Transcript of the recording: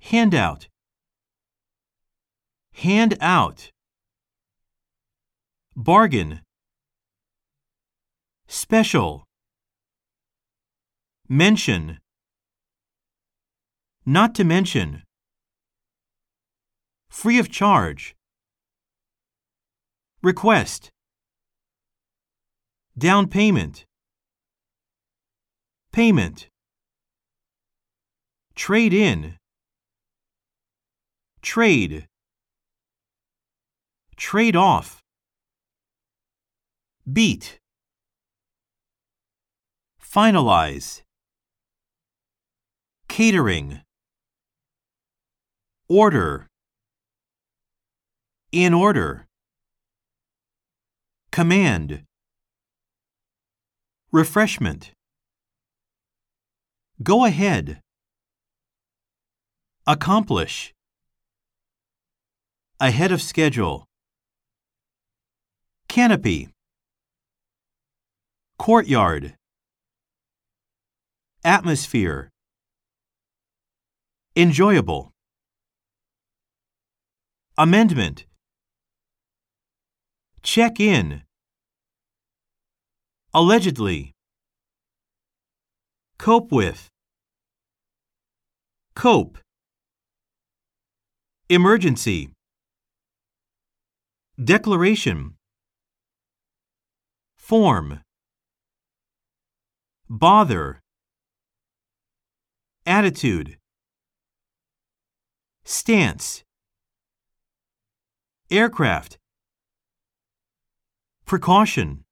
Handout. Hand out. Bargain. Special. Mention. Not to mention. Free of charge. Request. Down payment. Payment. Trade in. Trade. Trade off. Beat. Finalize. Catering. Order. In order. Command. Refreshment. Go ahead. Accomplish. Ahead of schedule. Canopy. Courtyard. Atmosphere. Enjoyable. Amendment. Check in. Allegedly. Cope with. Cope. Emergency. Declaration. Form. Bother. Attitude. Stance. Aircraft. Precaution.